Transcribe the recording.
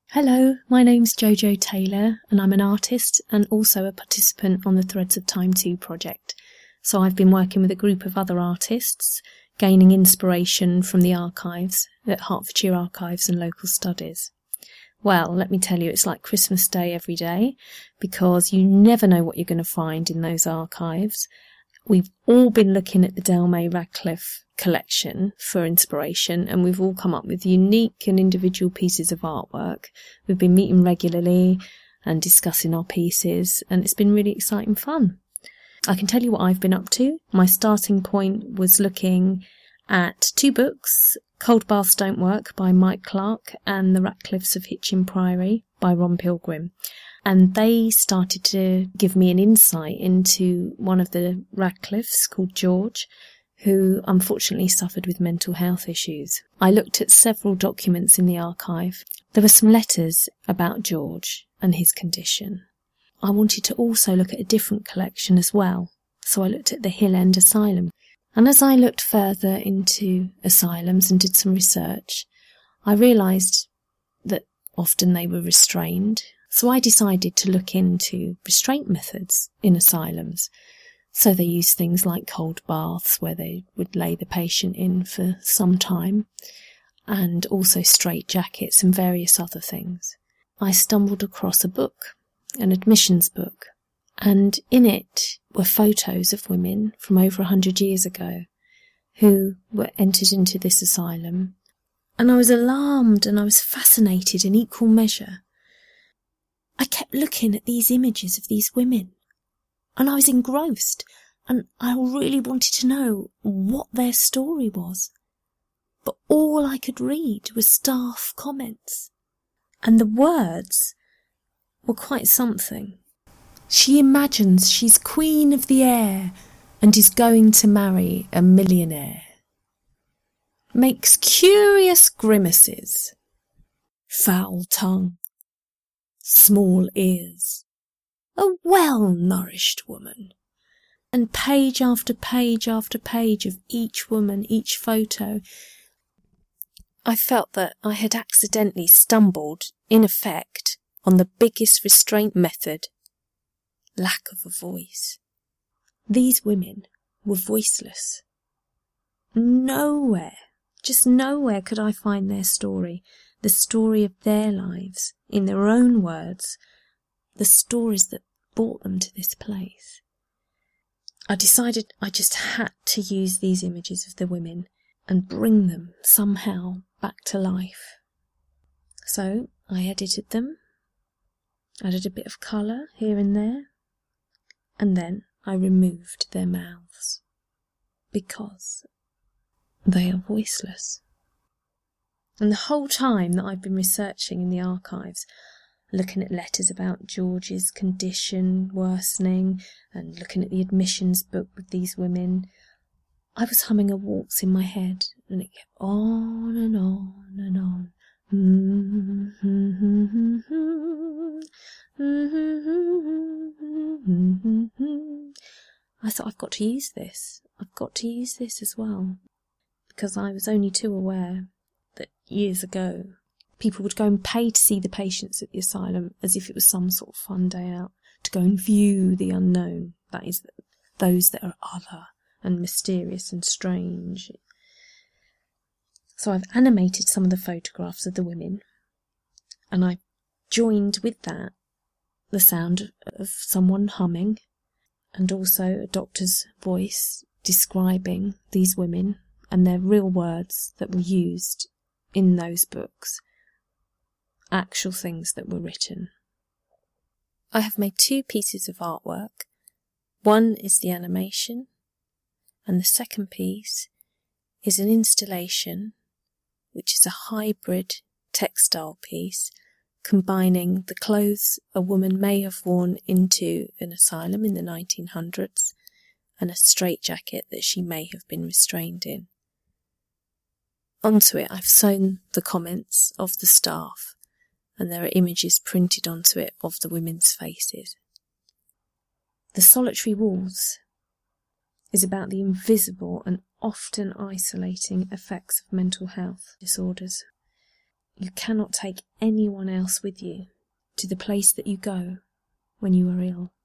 Hello, my name's Jojo Taylor and I'm an artist and also a participant on the Threads of Time 2 project. So I've been working with a group of other artists, gaining inspiration from the archives at Hertfordshire Archives and Local Studies. Well, let me tell you, it's like Christmas Day every day because you never know what you're going to find in those archives. We've all been looking at the Delmay Radcliffe collection for inspiration and we've all come up with unique and individual pieces of artwork. We've been meeting regularly and discussing our pieces and it's been really exciting fun. I can tell you what I've been up to. My starting point was looking at two books, Cold Baths Don't Work by Mike Clark and The Ratcliffes of Hitchin Priory by Ron Pilgrim. And they started to give me an insight into one of the Radcliffes called George, who unfortunately suffered with mental health issues. I looked at several documents in the archive. There were some letters about George and his condition. I wanted to also look at a different collection as well, so I looked at the Hill End Asylum. And as I looked further into asylums and did some research, I realised that often they were restrained. So I decided to look into restraint methods in asylums. So they use things like cold baths where they would lay the patient in for some time, and also straitjackets and various other things. I stumbled across a book, an admissions book, and in it were photos of women from over 100 years ago who were entered into this asylum. And I was alarmed and I was fascinated in equal measure. I kept looking at these images of these women and I was engrossed and I really wanted to know what their story was. But all I could read was staff comments and the words were quite something. She imagines she's queen of the air and is going to marry a millionaire. Makes curious grimaces, foul tongue, small ears, a well-nourished woman. And page after page after page of each woman, each photo, I felt that I had accidentally stumbled, in effect, on the biggest restraint method, lack of a voice. These women were voiceless. Nowhere, just nowhere could I find their story, the story of their lives, in their own words, the stories that brought them to this place. I decided I just had to use these images of the women and bring them somehow back to life. So I edited them, added a bit of colour here and there, and then I removed their mouths, because they are voiceless. And the whole time that I've been researching in the archives, looking at letters about George's condition worsening and looking at the admissions book with these women, I was humming a waltz in my head and it kept on and on and on. I thought, I've got to use this. I've got to use this as well. Because I was only too aware that years ago, people would go and pay to see the patients at the asylum as if it was some sort of fun day out, to go and view the unknown. That is, those that are other and mysterious and strange. So I've animated some of the photographs of the women, and I joined with that the sound of someone humming, and also a doctor's voice describing these women and their real words that were used in those books, actual things that were written. I have made two pieces of artwork. One is the animation, and the second piece is an installation, which is a hybrid textile piece combining the clothes a woman may have worn into an asylum in the 1900s and a straitjacket that she may have been restrained in. Onto it I've sewn the comments of the staff, and there are images printed onto it of the women's faces. The Solitary Walls is about the invisible and often isolating effects of mental health disorders. You cannot take anyone else with you to the place that you go when you are ill.